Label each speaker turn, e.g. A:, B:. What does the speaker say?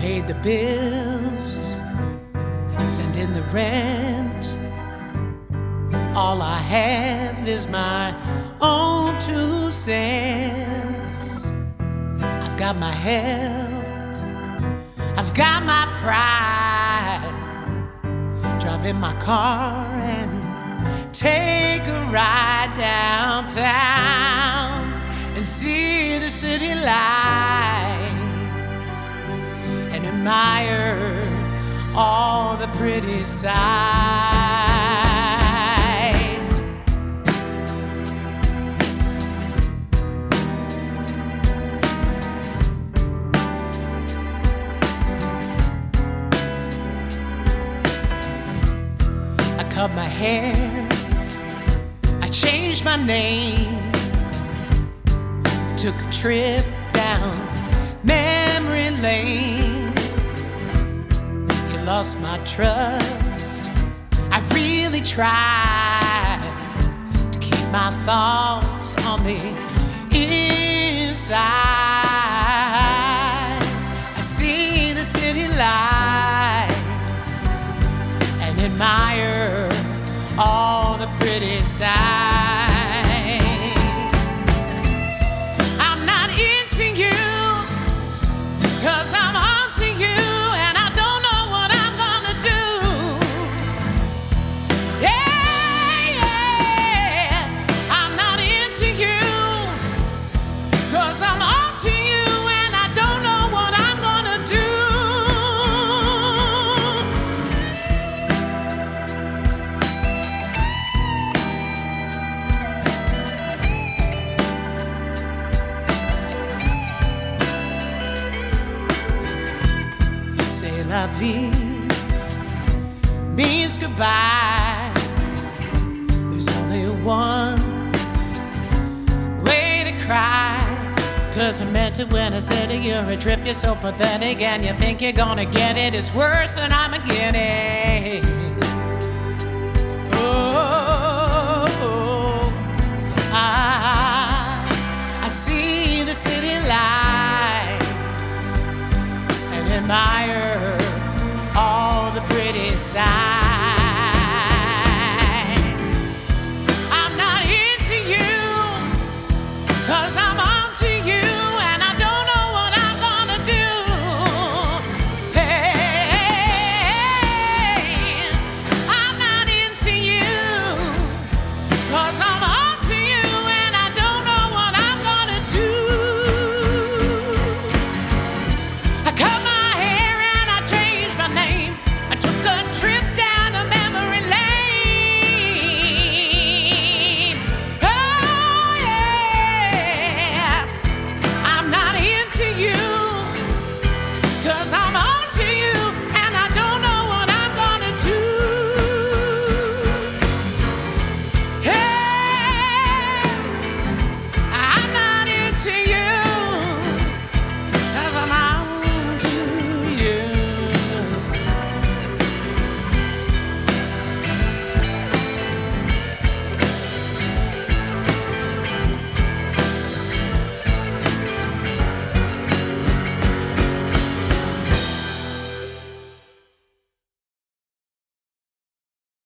A: paid the bills, sent in the rent. All I have is my own 2 cents. I've got my health, I've got my pride. Driving my car and take a ride downtown and see the city lights and admire all the pretty sights. I cut my hair, I changed my name, took a trip down memory lane. You lost my trust, I really tried to keep my thoughts on the inside. I see the city lights and admire all the pretty sights. I'm not into you, 'cause I'm onto you, and I don't know what I'm gonna do. Yeah, yeah, I'm not into you, 'cause I'm onto you, and I don't know what I'm gonna do. C'est la vie means goodbye. There's only one way to cry, 'cause I meant it when I said it. You're a trip, you're so pathetic, and you think you're gonna get it. It's worse than I'm getting. Oh, I see the city lights and admire all the pretty sights. I'm not into you, 'cause I'm onto you, and I don't know what I'm gonna do. Hey, I'm not into you, 'cause I'm onto you, and I don't know what I'm gonna do. I cut my